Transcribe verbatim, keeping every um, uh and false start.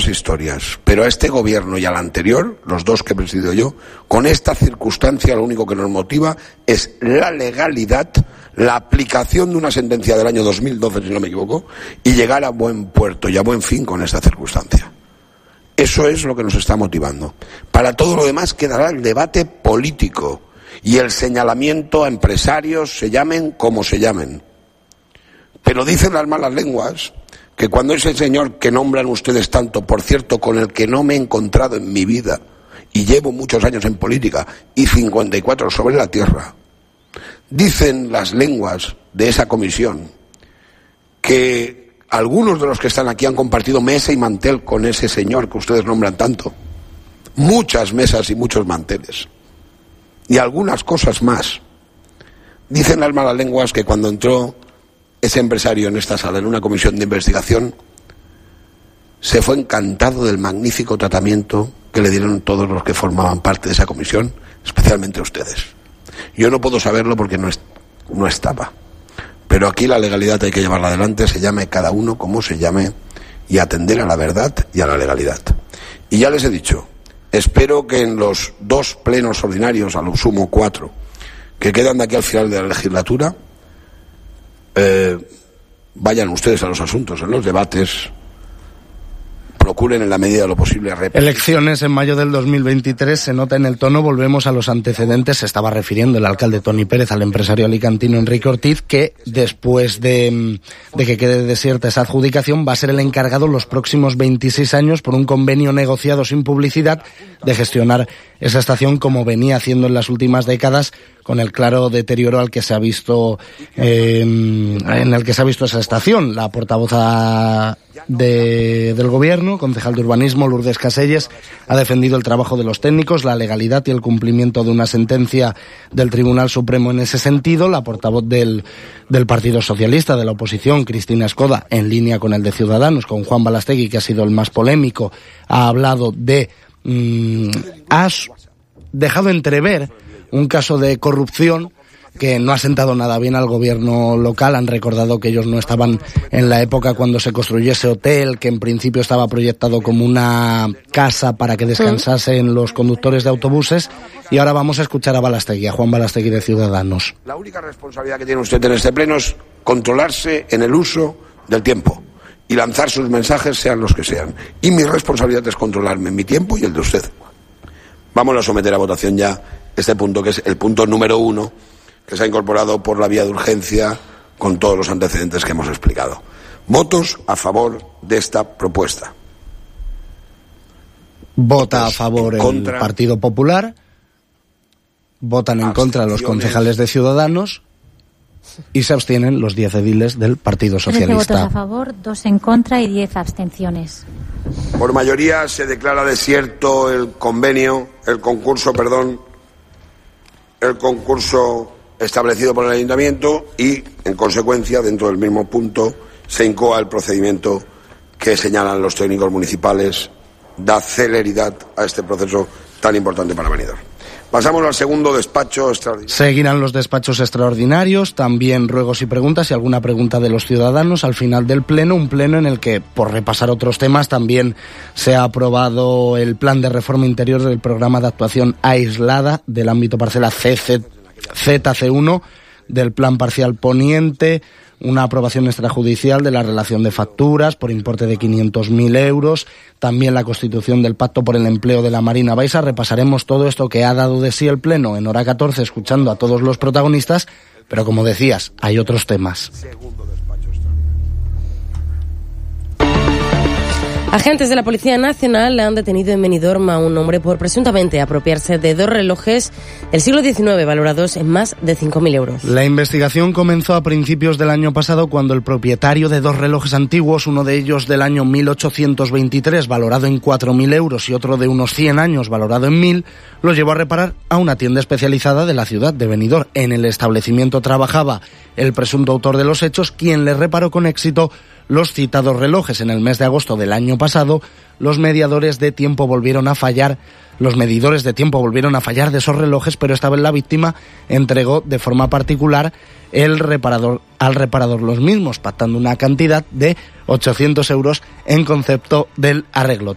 muchas historias, pero a este gobierno y al anterior, los dos que he presidido yo, con esta circunstancia lo único que nos motiva es la legalidad, la aplicación de una sentencia del año dos mil doce, si no me equivoco, y llegar a buen puerto y a buen fin con esta circunstancia. Eso es lo que nos está motivando. Para todo lo demás quedará el debate político y el señalamiento a empresarios, se llamen como se llamen. Pero dicen las malas lenguas que cuando ese señor que nombran ustedes tanto, por cierto, con el que no me he encontrado en mi vida, y llevo muchos años en política, y cincuenta y cuatro sobre la tierra, dicen las lenguas de esa comisión que algunos de los que están aquí han compartido mesa y mantel con ese señor que ustedes nombran tanto. Muchas mesas y muchos manteles. Y algunas cosas más. Dicen las malas lenguas que cuando entró ese empresario en esta sala, en una comisión de investigación, se fue encantado del magnífico tratamiento que le dieron todos los que formaban parte de esa comisión, especialmente ustedes. Yo no puedo saberlo porque no, es, no estaba. Pero aquí la legalidad hay que llevarla adelante, se llame cada uno como se llame, y atender a la verdad y a la legalidad. Y ya les he dicho, espero que en los dos plenos ordinarios, a lo sumo cuatro, que quedan de aquí al final de la legislatura, eh, vayan ustedes a los asuntos, en los debates, procuren en la medida de lo posible repetir. Elecciones en mayo del dos mil veintitrés, se nota en el tono, volvemos a los antecedentes, se estaba refiriendo el alcalde Toni Pérez al empresario alicantino Enrique Ortiz, que después de, de que quede desierta esa adjudicación va a ser el encargado los próximos veintiséis años por un convenio negociado sin publicidad de gestionar esa estación como venía haciendo en las últimas décadas, con el claro deterioro al que se ha visto eh, en el que se ha visto esa estación. La portavoz de, del gobierno, concejal de urbanismo, Lourdes Caselles, ha defendido el trabajo de los técnicos, la legalidad y el cumplimiento de una sentencia del Tribunal Supremo en ese sentido. La portavoz del, del Partido Socialista, de la oposición, Cristina Escoda, en línea con el de Ciudadanos, con Juan Balastegui, que ha sido el más polémico, ha hablado de... Mmm, has dejado entrever un caso de corrupción que no ha sentado nada bien al gobierno local. Han recordado que ellos no estaban en la época cuando se construyó ese hotel, que en principio estaba proyectado como una casa para que descansasen los conductores de autobuses. Y ahora vamos a escuchar a Balastegui, a Juan Balastegui de Ciudadanos. La única responsabilidad que tiene usted en este pleno es controlarse en el uso del tiempo y lanzar sus mensajes, sean los que sean. Y mi responsabilidad es controlarme en mi tiempo y el de usted. Vamos a someter a votación ya este punto, que es el punto número uno, que se ha incorporado por la vía de urgencia con todos los antecedentes que hemos explicado. Votos a favor de esta propuesta. Vota a favor el Partido Popular, votan en contra los concejales de Ciudadanos y se abstienen los diez ediles del Partido Socialista. Votos a favor, dos en contra y diez abstenciones. Por mayoría se declara desierto el convenio, el concurso, perdón, el concurso establecido por el Ayuntamiento y, en consecuencia, dentro del mismo punto, se incoa el procedimiento que señalan los técnicos municipales, da celeridad a este proceso tan importante para Benidorm. Pasamos al segundo despacho extraordinario. Seguirán los despachos extraordinarios, también ruegos y preguntas y alguna pregunta de los ciudadanos al final del pleno, un pleno en el que, por repasar otros temas, también se ha aprobado el plan de reforma interior del programa de actuación aislada del ámbito parcela Z C uno, del plan parcial poniente, una aprobación extrajudicial de la relación de facturas por importe de quinientos mil euros, también la constitución del Pacto por el Empleo de la Marina Baixa. Repasaremos todo esto que ha dado de sí el Pleno en hora catorce, escuchando a todos los protagonistas, pero como decías, hay otros temas. Agentes de la Policía Nacional han detenido en Benidorm a un hombre por presuntamente apropiarse de dos relojes del siglo diecinueve valorados en más de cinco mil euros. La investigación comenzó a principios del año pasado cuando el propietario de dos relojes antiguos, uno de ellos del año mil ochocientos veintitrés valorado en cuatro mil euros y otro de unos cien años valorado en mil, los llevó a reparar a una tienda especializada de la ciudad de Benidorm. En el establecimiento trabajaba el presunto autor de los hechos, quien le reparó con éxito los citados relojes. En el mes de agosto del año pasado, los mediadores de tiempo volvieron a fallar, los medidores de tiempo volvieron a fallar de esos relojes, pero esta vez la víctima entregó de forma particular el reparador, al reparador los mismos, pactando una cantidad de ochocientos euros en concepto del arreglo.